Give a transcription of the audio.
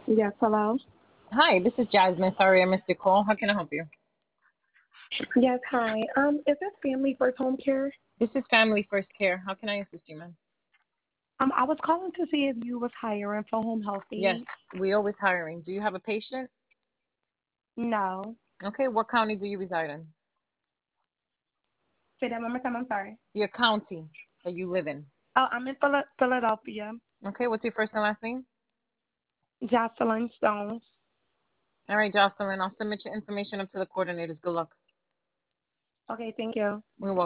Yes, hello. Hi, this is Jasmine. Sorry I missed your call. How can I help you? Yes, hi. Is this Family First Home Care? This is Family First Care. How can I assist you, ma'am? I was calling to see if you was hiring for home health Yes, aide. we always hiring. Do you have a patient? No. Okay, what county do you reside in? Say that one more time. I'm sorry. Your county that you live in. Oh, I'm in Philadelphia. Okay, what's your first and last name? Jocelyn Stone. All right, Jocelyn, I'll submit your information up to the coordinators. Good luck. Okay, thank you. We're welcome.